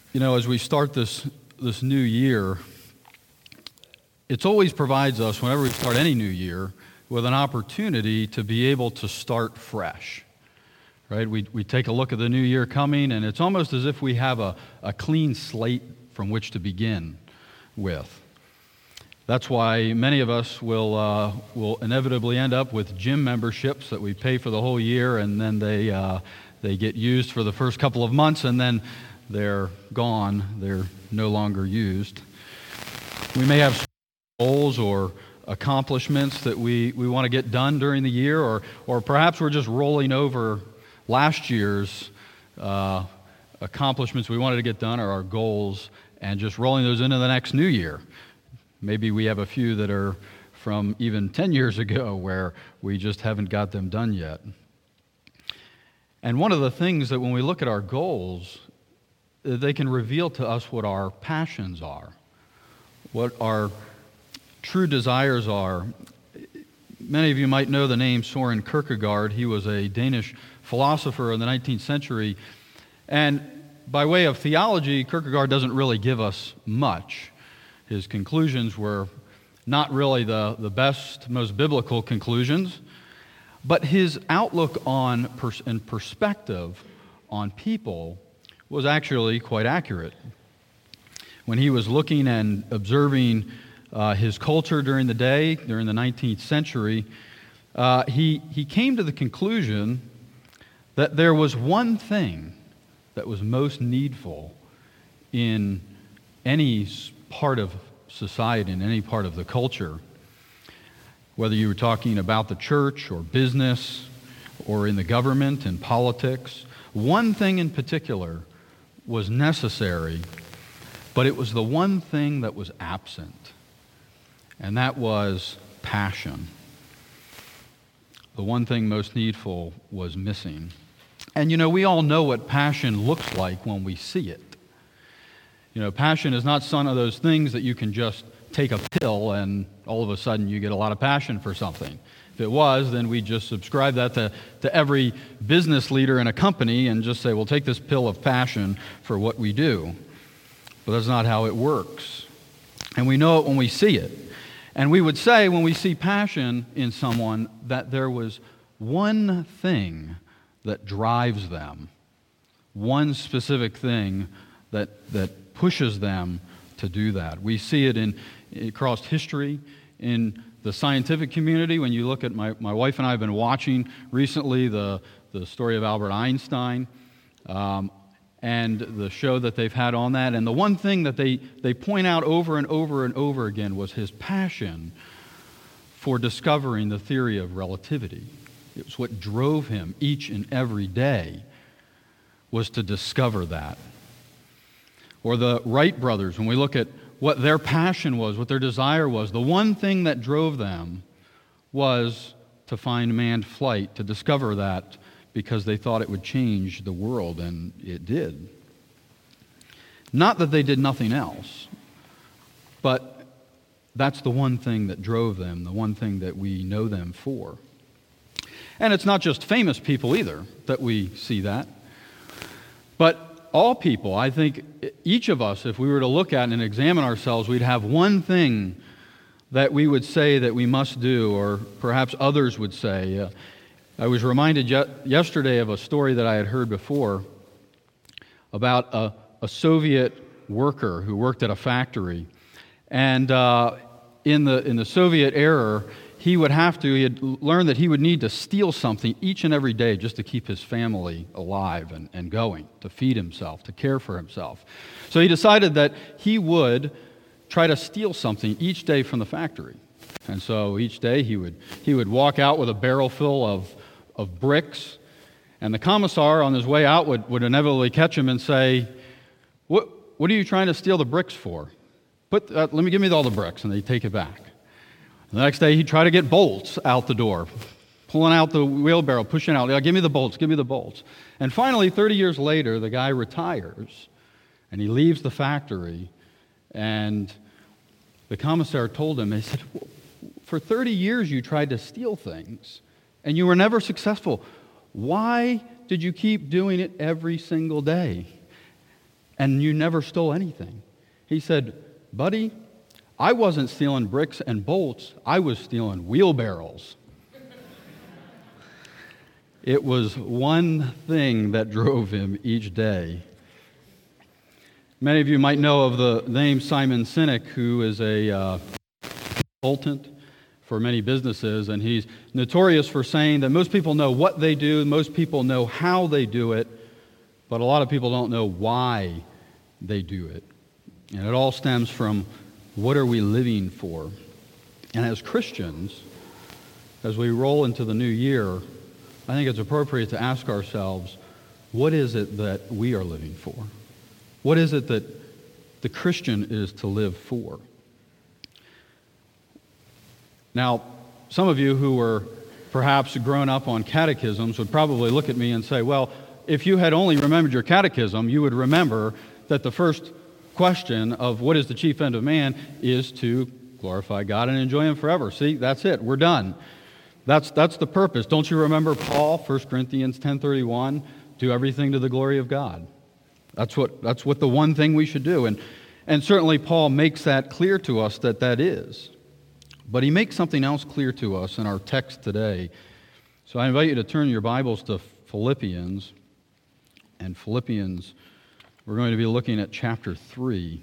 As we start this new year, it always provides us, whenever we start any new year, with an opportunity to be able to start fresh, right? We take a look at the new year coming, and it's almost as if we have a clean slate from which to begin with. That's why many of us will inevitably end up with gym memberships that we pay for the whole year, and then they get used for the first couple of months, and then they're gone. They're no longer used. We may have goals or accomplishments that we want to get done during the year, or perhaps we're just rolling over last year's accomplishments we wanted to get done, or our goals, and just rolling those into the next new year. Maybe we have a few that are from even 10 years ago where we just haven't got them done yet. And one of the things that when we look at our goals, they can reveal to us what our passions are, what our true desires are. Many of you might know the name Søren Kierkegaard. He was a Danish philosopher in the 19th century. And by way of theology, Kierkegaard doesn't really give us much. His conclusions were not really the best, most biblical conclusions, but his outlook on and perspective on people was actually quite accurate. When he was looking and observing his culture during the day, during the 19th century, he came to the conclusion that there was one thing that was most needful in any part of society, in any part of the culture, whether you were talking about the church or business or in the government and politics. One thing in particular was necessary, but it was the one thing that was absent, and that was passion. The one thing most needful was missing. And we all know what passion looks like when we see it. Passion is not some of those things that you can just take a pill and all of a sudden you get a lot of passion for something. If it was, then we'd just subscribe that to every business leader in a company and just say, well, take this pill of passion for what we do. But that's not how it works. And we know it when we see it. And we would say when we see passion in someone that there was one thing that drives them, one specific thing that pushes them to do that. We see it across history, in the scientific community. When you look at my wife and I have been watching recently the story of Albert Einstein and the show that they've had on that. And the one thing that they point out over and over and over again was his passion for discovering the theory of relativity. It was what drove him each and every day, was to discover that. Or the Wright brothers, when we look at what their passion was, what their desire was, the one thing that drove them was to find manned flight, to discover that, because they thought it would change the world, and it did. Not that they did nothing else, but that's the one thing that drove them, the one thing that we know them for. And it's not just famous people either that we see that, but all people. I think each of us, if we were to look at and examine ourselves, we'd have one thing that we would say that we must do, or perhaps others would say. I was reminded yesterday of a story that I had heard before about a Soviet worker who worked at a factory. And in the Soviet era, he had learned that he would need to steal something each and every day just to keep his family alive and going, to feed himself, to care for himself. So he decided that he would try to steal something each day from the factory. And so each day he would walk out with a barrel full of bricks, and the commissar on his way out would inevitably catch him and say, What are you trying to steal the bricks for? Give me all the bricks, and they'd take it back. The next day, he'd try to get bolts out the door, pulling out the wheelbarrow, pushing out. Give me the bolts, give me the bolts. And finally, 30 years later, the guy retires, and he leaves the factory, and the commissar told him, he said, for 30 years you tried to steal things, and you were never successful. Why did you keep doing it every single day? and you never stole anything. He said, buddy, I wasn't stealing bricks and bolts. I was stealing wheelbarrows. It was one thing that drove him each day. Many of you might know of the name Simon Sinek, who is a consultant for many businesses, and he's notorious for saying that most people know what they do, most people know how they do it, but a lot of people don't know why they do it. And it all stems from, what are we living for? And as Christians, as we roll into the new year, I think it's appropriate to ask ourselves, what is it that we are living for? What is it that the Christian is to live for? Now, some of you who were perhaps grown up on catechisms would probably look at me and say, well, if you had only remembered your catechism, you would remember that the first question of what is the chief end of man is to glorify God and enjoy Him forever. See, that's it. We're done. That's the purpose. Don't you remember Paul, 1 Corinthians 10:31, do everything to the glory of God. That's what the one thing we should do. And certainly Paul makes that clear to us that is. But he makes something else clear to us in our text today. So I invite you to turn your Bibles to Philippians. And Philippians, we're going to be looking at chapter 3.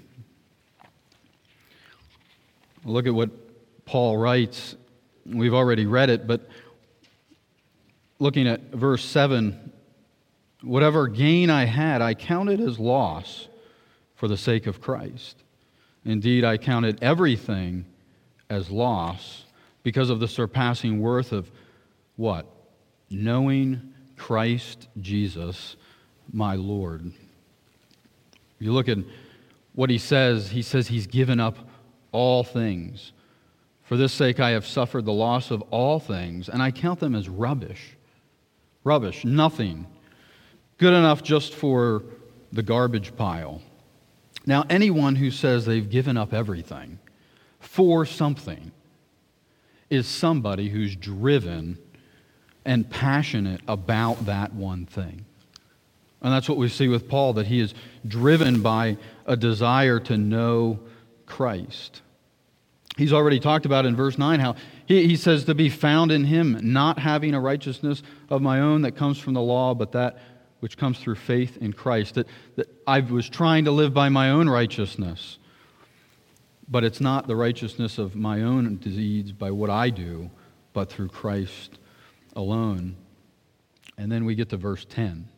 Look at what Paul writes. We've already read it, but looking at verse 7, whatever gain I had, I counted as loss for the sake of Christ. Indeed, I counted everything as loss because of the surpassing worth of what? Knowing Christ Jesus, my Lord. If you look at what he says he's given up all things. For this sake I have suffered the loss of all things, and I count them as rubbish. Rubbish, nothing. Good enough just for the garbage pile. Now, anyone who says they've given up everything for something is somebody who's driven and passionate about that one thing. And that's what we see with Paul, that he is driven by a desire to know Christ. He's already talked about in verse 9 how he says to be found in Him, not having a righteousness of my own that comes from the law, but that which comes through faith in Christ. That I was trying to live by my own righteousness, but it's not the righteousness of my own deeds by what I do, but through Christ alone. And then we get to verse 10.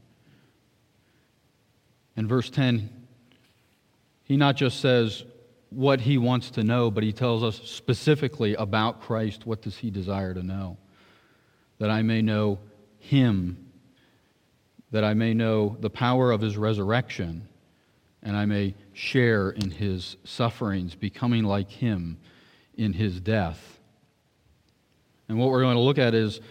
In verse 10, he not just says what he wants to know, but he tells us specifically about Christ. What does he desire to know? That I may know Him, that I may know the power of His resurrection, and I may share in His sufferings, becoming like Him in His death. And what we're going to look at is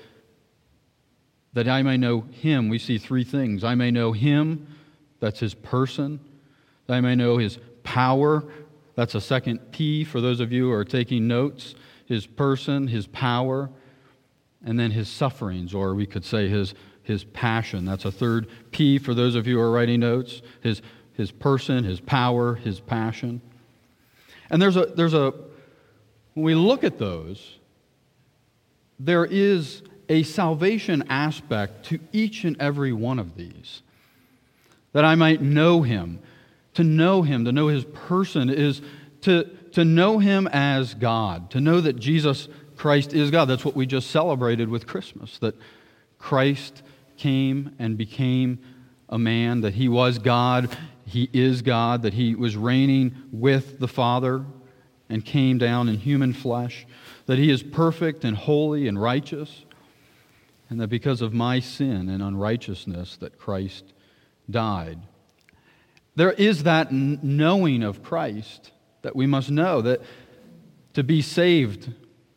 that I may know Him. We see three things. I may know Him, that's His person. That I may know His power. That's a second P for those of you who are taking notes. His person, His power, and then His sufferings, or we could say His passion. That's a third P for those of you who are writing notes. His person, His power, His passion. And there's a when we look at those, there is a salvation aspect to each and every one of these. That I might know Him. To know Him, to know His person, is to know Him as God, to know that Jesus Christ is God. That's what we just celebrated with Christmas, that Christ came and became a man, that He was God, He is God, that He was reigning with the Father and came down in human flesh, that He is perfect and holy and righteous, and that because of my sin and unrighteousness that Christ died. There is that knowing of Christ that we must know, that to be saved.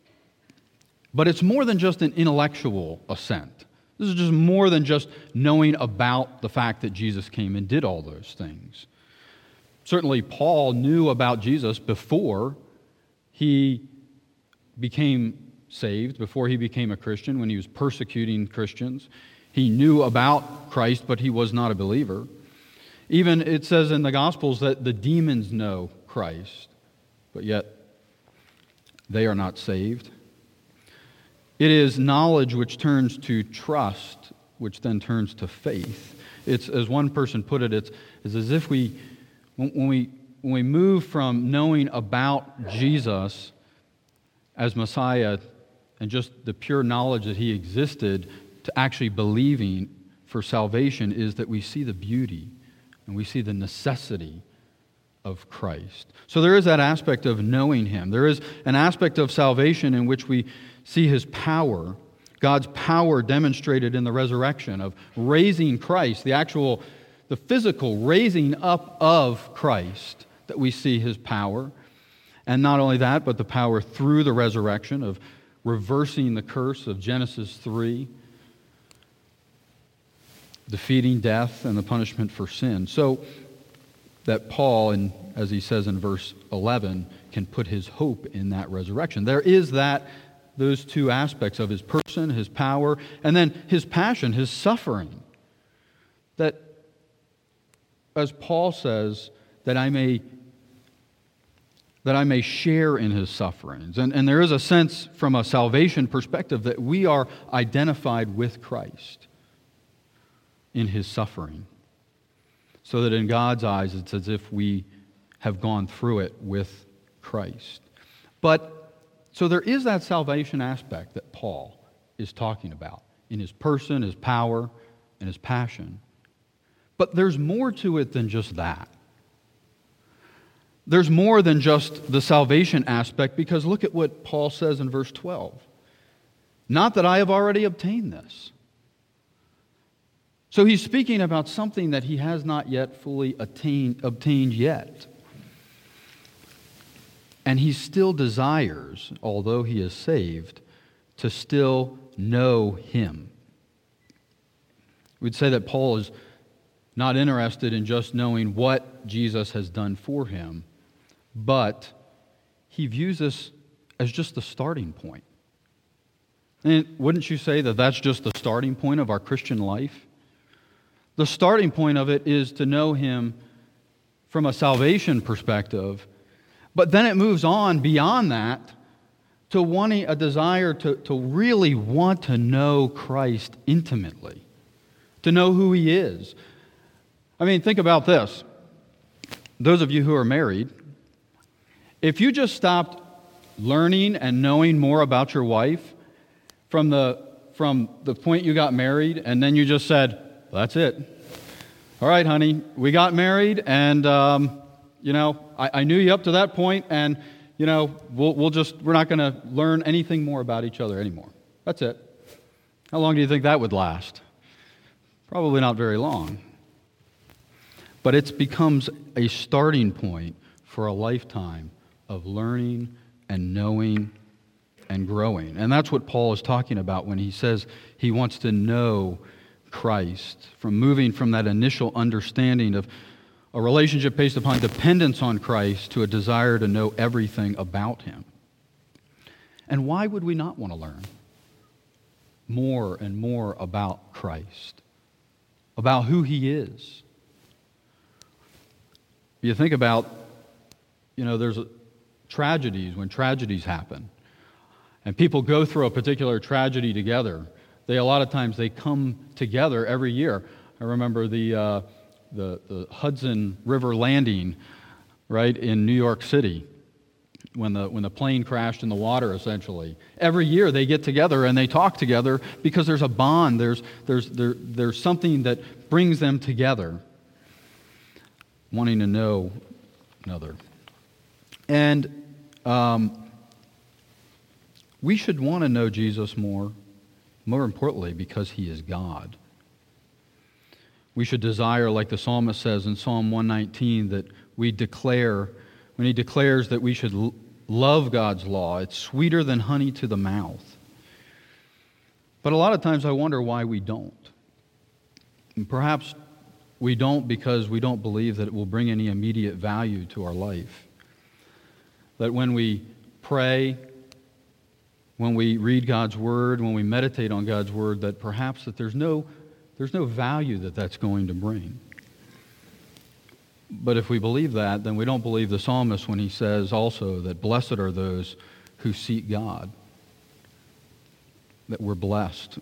But it's more than just an intellectual assent. This is just more than just knowing about the fact that Jesus came and did all those things. Certainly Paul knew about Jesus before he became saved, before he became a Christian, when he was persecuting Christians. He knew about Christ, but he was not a believer. Even it says in the Gospels that the demons know Christ, but yet they are not saved. It is knowledge which turns to trust, which then turns to faith. It's, as one person put it, it's as if when we move from knowing about Jesus as Messiah and just the pure knowledge that He existed to actually believing for salvation, is that we see the beauty and we see the necessity of Christ. So there is that aspect of knowing Him. There is an aspect of salvation in which we see His power, God's power demonstrated in the resurrection, of raising Christ, the physical raising up of Christ, that we see His power. And not only that, but the power through the resurrection of reversing the curse of Genesis 3, defeating death and the punishment for sin. So that Paul, and as he says in verse 11, can put his hope in that resurrection. There is those two aspects of His person, His power, and then His passion, His suffering. That, as Paul says, that I may share in His sufferings. And there is a sense from a salvation perspective that we are identified with Christ in His suffering. So that in God's eyes, it's as if we have gone through it with Christ. So there is that salvation aspect that Paul is talking about in his person, His power, and His passion. But there's more to it than just that. There's more than just the salvation aspect, because look at what Paul says in verse 12. Not that I have already obtained this. So he's speaking about something that he has not yet fully obtained yet. And he still desires, although he is saved, to still know Him. We'd say that Paul is not interested in just knowing what Jesus has done for him, but he views this as just the starting point. And wouldn't you say that that's just the starting point of our Christian life? The starting point of it is to know Him from a salvation perspective, but then it moves on beyond that to wanting a desire to really want to know Christ intimately, to know who He is. I mean, think about this. Those of you who are married, if you just stopped learning and knowing more about your wife from the point you got married, and then you just said, that's it. All right, honey, we got married, and I knew you up to that point, and we're not going to learn anything more about each other anymore. That's it. How long do you think that would last? Probably not very long. But it becomes a starting point for a lifetime of learning and knowing and growing. And that's what Paul is talking about when he says he wants to know Christ, from moving from that initial understanding of a relationship based upon dependence on Christ to a desire to know everything about Him. And why would we not want to learn more and more about Christ, about who He is? You think about, there's tragedies, when tragedies happen, and people go through a particular tragedy together. A lot of times they come together every year. I remember the Hudson River landing, right, in New York City, when the plane crashed in the water, essentially. Every year they get together and they talk together because there's a bond. There's something that brings them together, wanting to know another. And we should want to know Jesus more importantly, because He is God. We should desire, like the psalmist says in Psalm 119, that we declare, when he declares that we should love God's law, it's sweeter than honey to the mouth. But a lot of times I wonder why we don't. And perhaps we don't because we don't believe that it will bring any immediate value to our life. That when we pray, when we read God's Word, when we meditate on God's Word, that perhaps that there's no value that that's going to bring. But if we believe that, then we don't believe the psalmist when he says also that blessed are those who seek God, that we're blessed.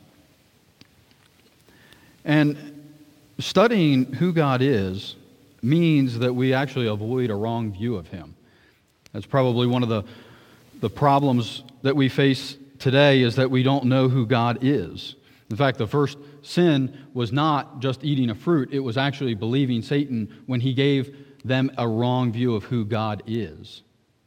And studying who God is means that we actually avoid a wrong view of him. That's probably one of the problems that we face today, is that we don't know who God is. In fact, the first sin was not just eating a fruit, it was actually believing Satan when he gave them a wrong view of who God is,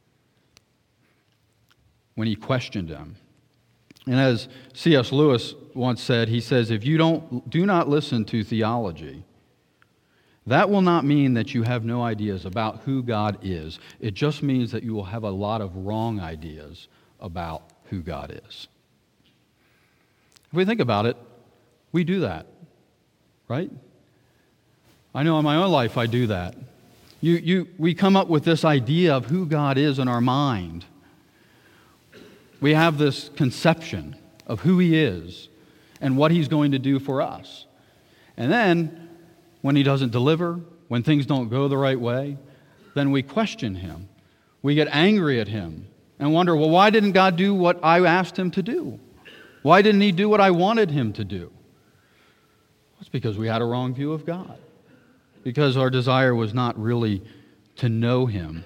when he questioned him. And as C.S. Lewis once said, he says, if you do not listen to theology, that will not mean that you have no ideas about who God is. It just means that you will have a lot of wrong ideas about who God is. If we think about it, we do that, right? I know in my own life I do that. We come up with this idea of who God is in our mind. We have this conception of who he is and what he's going to do for us. And then, when he doesn't deliver, when things don't go the right way, then we question him. We get angry at him and wonder, well, why didn't God do what I asked him to do? Why didn't he do what I wanted him to do? It's because we had a wrong view of God. Because our desire was not really to know him.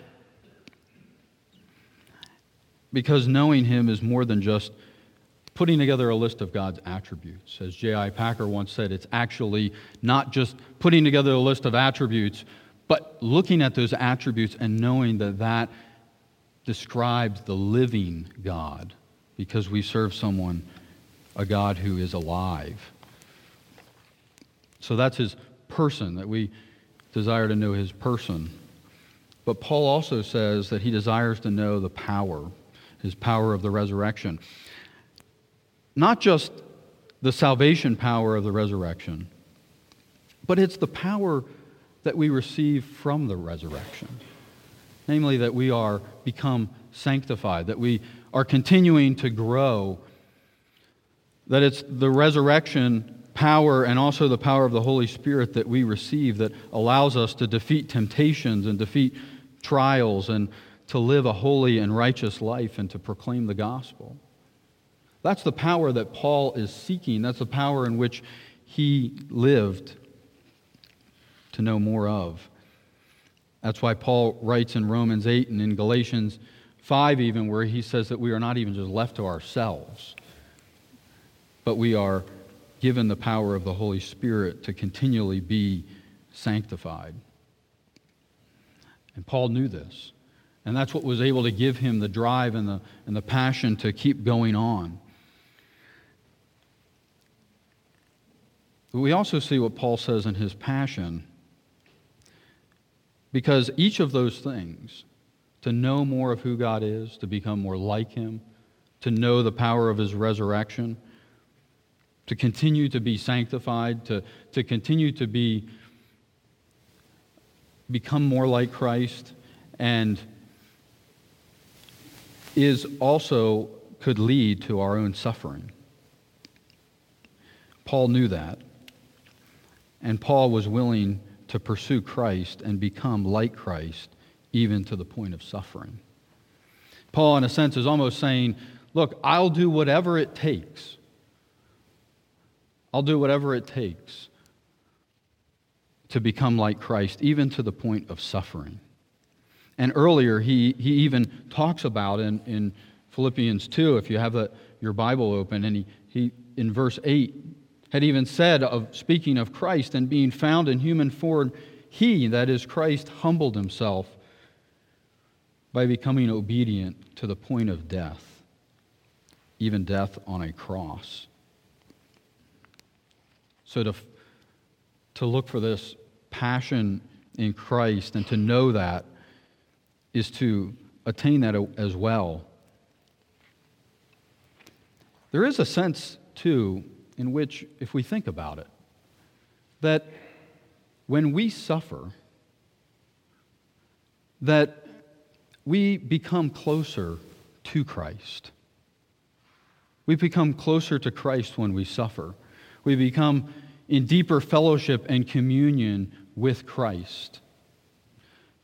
Because knowing him is more than just putting together a list of God's attributes. As J.I. Packer once said, it's actually not just putting together a list of attributes, but looking at those attributes and knowing that that describes the living God, because we serve someone, a God who is alive. So that's his person, that we desire to know his person. But Paul also says that he desires to know the power, his power of the resurrection. Not just the salvation power of the resurrection, but it's the power that we receive from the resurrection. Namely, that we are become sanctified, that we are continuing to grow, that it's the resurrection power and also the power of the Holy Spirit that we receive that allows us to defeat temptations and defeat trials and to live a holy and righteous life and to proclaim the gospel. That's the power that Paul is seeking. That's the power in which he lived to know more of. That's why Paul writes in Romans 8 and in Galatians 5 even, where he says that we are not even just left to ourselves, but we are given the power of the Holy Spirit to continually be sanctified. And Paul knew this. And that's what was able to give him the drive and the passion to keep going on. But we also see what Paul says in his passion, because each of those things, to know more of who God is, to become more like him, to know the power of his resurrection, to continue to be sanctified, to continue to become more like Christ, and is also could lead to our own suffering. Paul knew that, and Paul was willing to pursue Christ and become like Christ, even to the point of suffering. Paul, in a sense, is almost saying, look, I'll do whatever it takes. I'll do whatever it takes to become like Christ, even to the point of suffering. And earlier, he even talks about in Philippians 2, if you have your Bible open, and he in verse 8 had even said, of speaking of Christ and being found in human form, he, that is Christ, humbled himself by becoming obedient to the point of death, even death on a cross. So to look for this passion in Christ and to know that is to attain that as well. There is a sense, too, in which, if we think about it, that when we suffer, that we become closer to Christ. We become closer to Christ when we suffer. We become in deeper fellowship and communion with Christ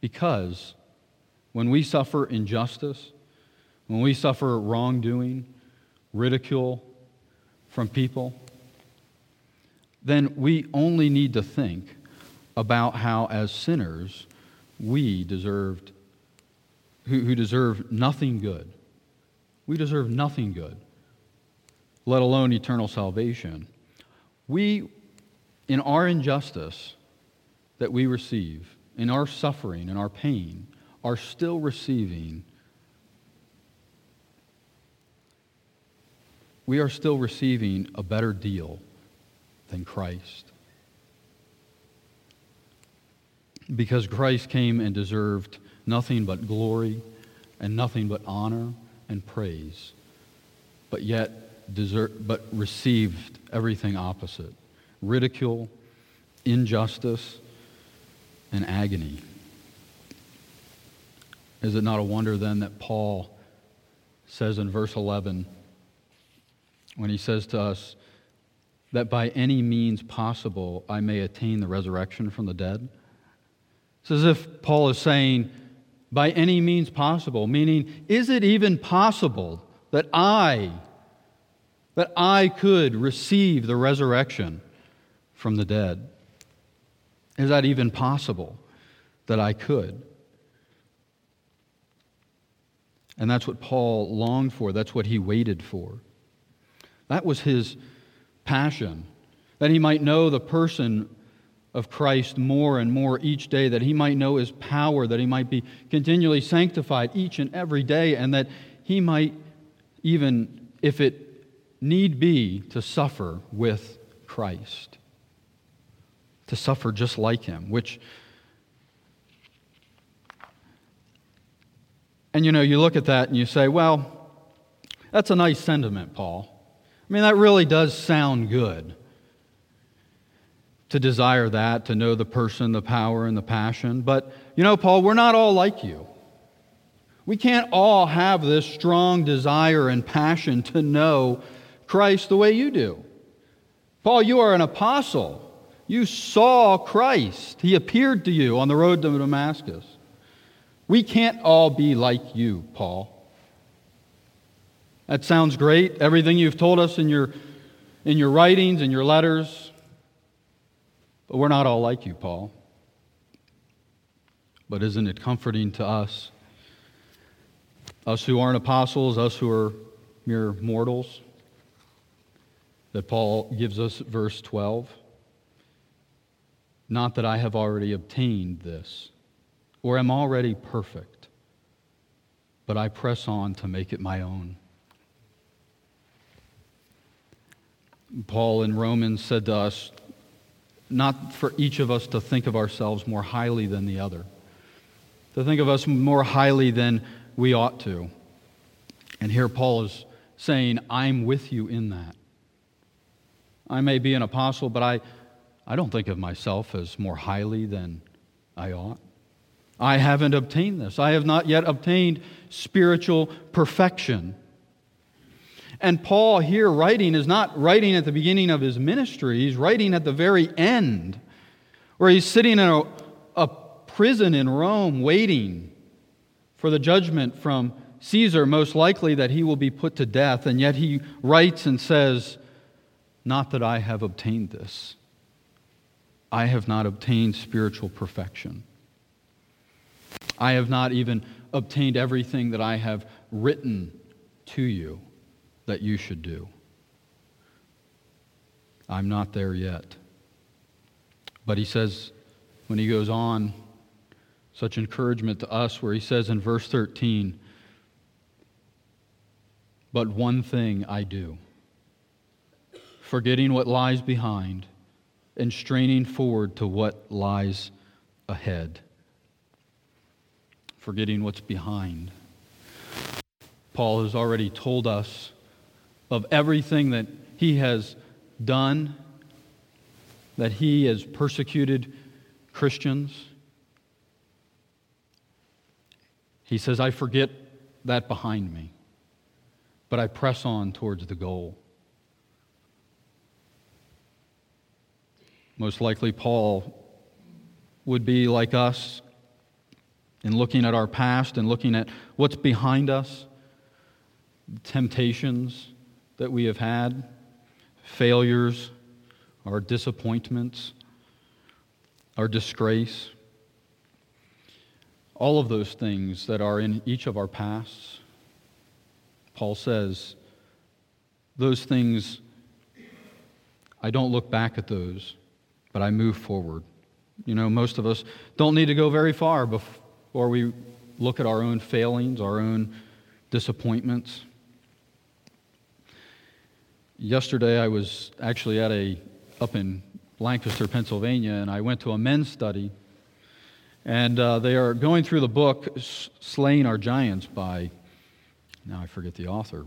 Because when we suffer injustice, when we suffer wrongdoing, ridicule from people, then we only need to think about how, as sinners, we deserved, who deserve nothing good. We deserve nothing good, let alone eternal salvation. We, in our injustice that we receive, in our suffering and our pain, are still receiving, we are still receiving a better deal than Christ. Because Christ came and deserved nothing but glory and nothing but honor and praise, but yet received everything opposite: ridicule, injustice, and agony. Is it not a wonder then that Paul says in verse 11, when he says to us, that by any means possible I may attain the resurrection from the dead? It's as if Paul is saying, by any means possible, meaning, is it even possible that I could receive the resurrection from the dead? Is that even possible that I could? And that's what Paul longed for. That's what he waited for. That was his passion, that he might know the person of Christ more and more each day, that he might know his power, that he might be continually sanctified each and every day, and that he might, even if it need be, to suffer with Christ, to suffer just like him, and you look at that and you say, well, that's a nice sentiment, Paul. I mean, that really does sound good, to desire that, to know the person, the power, and the passion. But, Paul, we're not all like you. We can't all have this strong desire and passion to know Christ the way you do. Paul, you are an apostle. You saw Christ. He appeared to you on the road to Damascus. We can't all be like you, Paul. That sounds great, everything you've told us in your writings and your letters, but we're not all like you, Paul. But isn't it comforting to us who aren't apostles, us who are mere mortals, that Paul gives us verse 12? Not that I have already obtained this, or am already perfect, but I press on to make it my own. Paul in Romans said to us, not for each of us to think of ourselves more highly than the other, to think of us more highly than we ought to. And here Paul is saying, I'm with you in that. I may be an apostle, but I don't think of myself as more highly than I ought. I haven't obtained this. I have not yet obtained spiritual perfection. And Paul here is not writing at the beginning of his ministry. He's writing at the very end, where he's sitting in a prison in Rome waiting for the judgment from Caesar, most likely that he will be put to death. And yet he writes and says, not that I have obtained this. I have not obtained spiritual perfection. I have not even obtained everything that I have written to you that you should do. I'm not there yet. But he says, when he goes on, such encouragement to us, where he says in verse 13, but one thing I do, forgetting what lies behind and straining forward to what lies ahead. Forgetting what's behind. Paul has already told us of everything that he has done, that he has persecuted Christians. He says, I forget that behind me, but I press on towards the goal. Most likely Paul would be like us, in looking at our past and looking at what's behind us, temptations that we have had, failures, our disappointments, our disgrace, all of those things that are in each of our pasts. Paul says, those things, I don't look back at those, but I move forward. You know, most of us don't need to go very far before we look at our own failings, our own disappointments. Yesterday I was actually up in Lancaster, Pennsylvania, and I went to a men's study, and they are going through the book Slaying Our Giants by, now I forget the author,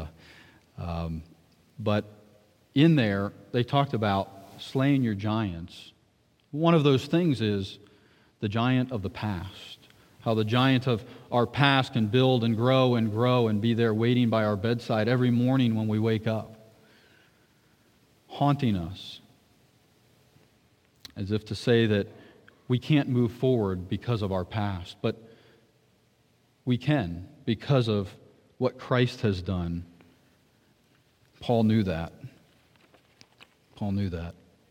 but in there they talked about slaying your giants. One of those things is the giant of the past, how the giant of our past can build and grow and be there waiting by our bedside every morning when we wake up, haunting us, as if to say that we can't move forward because of our past, but we can because of what Christ has done. Paul knew that. Paul knew that.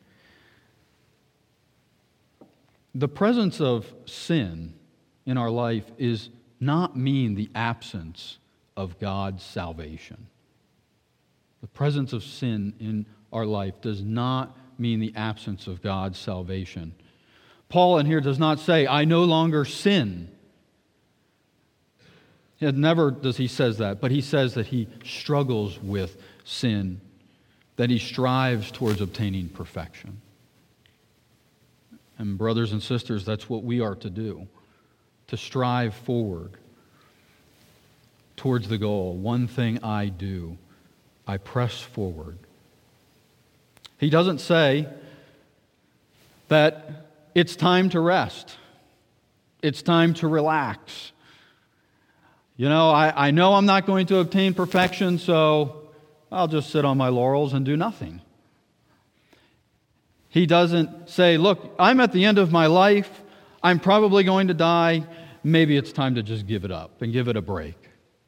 The presence of sin in our life is not mean the absence of God's salvation. The presence of sin in our life does not mean the absence of God's salvation. Paul in here does not say, I no longer sin. Never does he says that, but he says that he struggles with sin, that he strives towards obtaining perfection. And brothers and sisters, that's what we are to do, to strive forward towards the goal. One thing I do, I press forward. He doesn't say that it's time to rest. It's time to relax. You know, I know I'm not going to obtain perfection, so I'll just sit on my laurels and do nothing. He doesn't say, look, I'm at the end of my life. I'm probably going to die. Maybe it's time to just give it up and give it a break.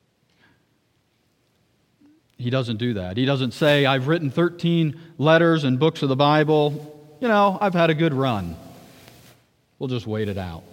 He doesn't do that. He doesn't say, I've written 13 letters and books of the Bible. You know, I've had a good run. We'll just wait it out.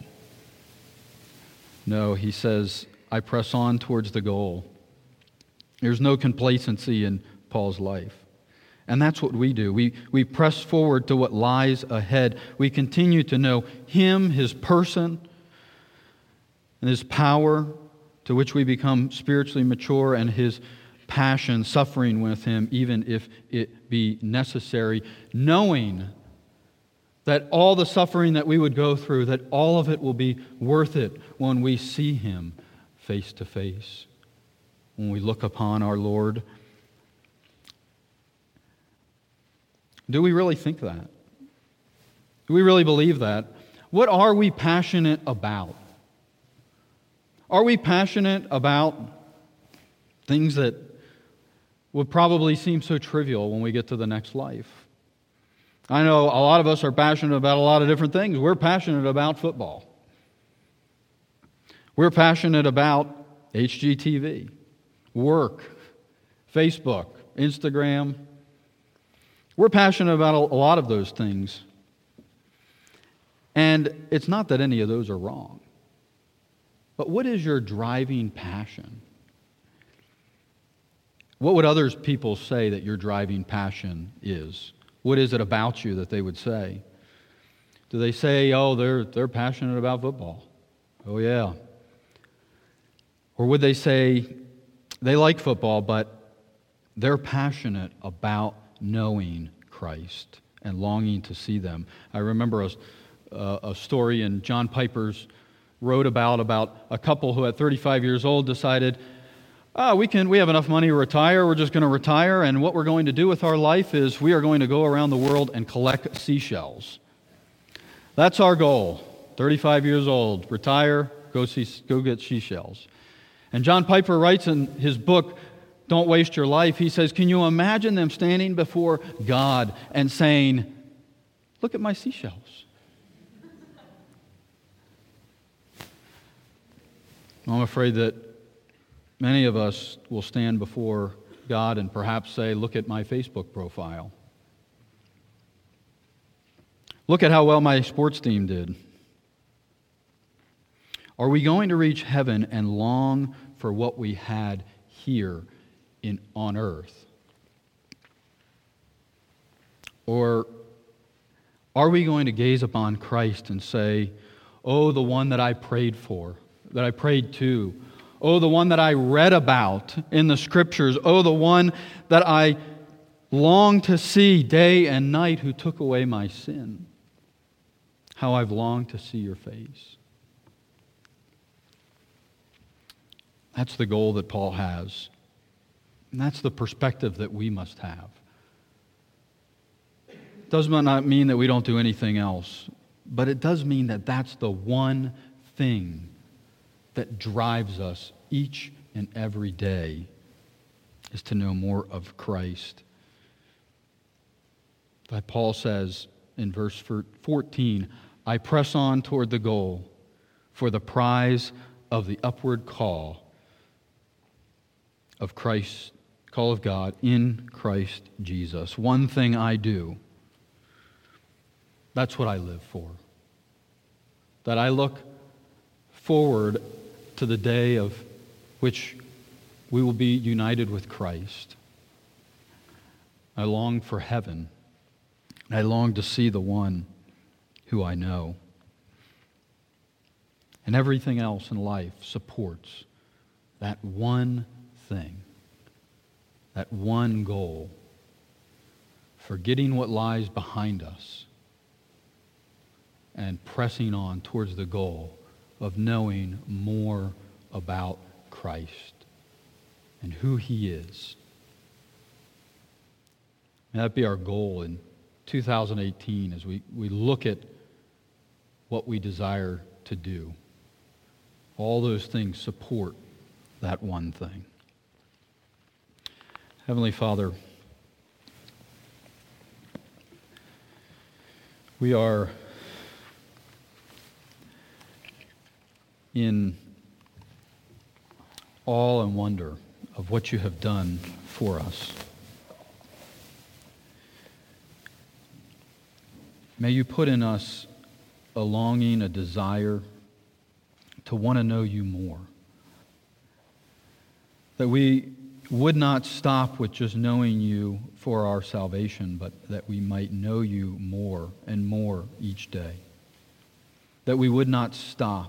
No, he says, I press on towards the goal. There's no complacency in Paul's life. And that's what we do. We press forward to what lies ahead. We continue to know Him, His person, and His power, to which we become spiritually mature, and His passion, suffering with Him, even if it be necessary, knowing that all the suffering that we would go through, that all of it will be worth it when we see Him face to face, when we look upon our Lord. Do we really think that? Do we really believe that? What are we passionate about? Are we passionate about things that would probably seem so trivial when we get to the next life? I know a lot of us are passionate about a lot of different things. We're passionate about football. We're passionate about HGTV, work, Facebook, Instagram. We're passionate about a lot of those things. And it's not that any of those are wrong. But what is your driving passion? What would other people say that your driving passion is? What is it about you that they would say? Do they say, oh, they're passionate about football? Oh, yeah. Or would they say they like football, but they're passionate about knowing Christ and longing to see them? I remember a story in John Piper's wrote about a couple who at 35 years old decided, we have enough money to retire, we're just going to retire, and what we're going to do with our life is we are going to go around the world and collect seashells. That's our goal. 35 years old, retire, go get seashells. And John Piper writes in his book, Don't Waste Your Life, he says, can you imagine them standing before God and saying, look at my seashells? I'm afraid that many of us will stand before God and perhaps say, look at my Facebook profile. Look at how well my sports team did. Are we going to reach heaven and long for what we had here on earth? Or are we going to gaze upon Christ and say, oh, the one that I prayed for, that I prayed to, oh, the one that I read about in the Scriptures, oh, the one that I long to see day and night who took away my sin. How I've longed to see your face. That's the goal that Paul has. And that's the perspective that we must have. It does not mean that we don't do anything else, but it does mean that that's the one thing that drives us each and every day, is to know more of Christ. But Paul says in verse 14, I press on toward the goal for the prize of the upward call of Christ, call of God in Christ Jesus. One thing I do, that's what I live for. That I look forward to the day of which we will be united with Christ. I long for heaven. I long to see the one who I know. And everything else in life supports that one thing, that one goal, forgetting what lies behind us and pressing on towards the goal of knowing more about Christ and who He is. May that be our goal in 2018 as we look at what we desire to do. All those things support that one thing. Heavenly Father, we are in awe and wonder of what you have done for us. May you put in us a longing, a desire to want to know you more. That we would not stop with just knowing you for our salvation, but that we might know you more and more each day. That we would not stop.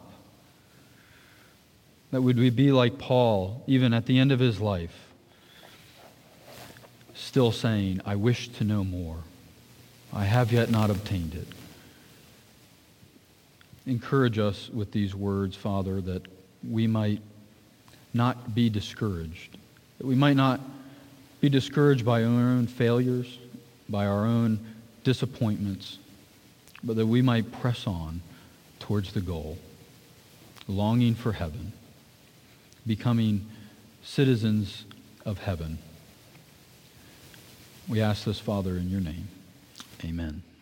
That would we be like Paul, even at the end of his life, still saying, I wish to know more. I have yet not obtained it. Encourage us with these words, Father, that we might not be discouraged. That we might not be discouraged by our own failures, by our own disappointments, but that we might press on towards the goal, longing for heaven, becoming citizens of heaven. We ask this, Father, in your name. Amen.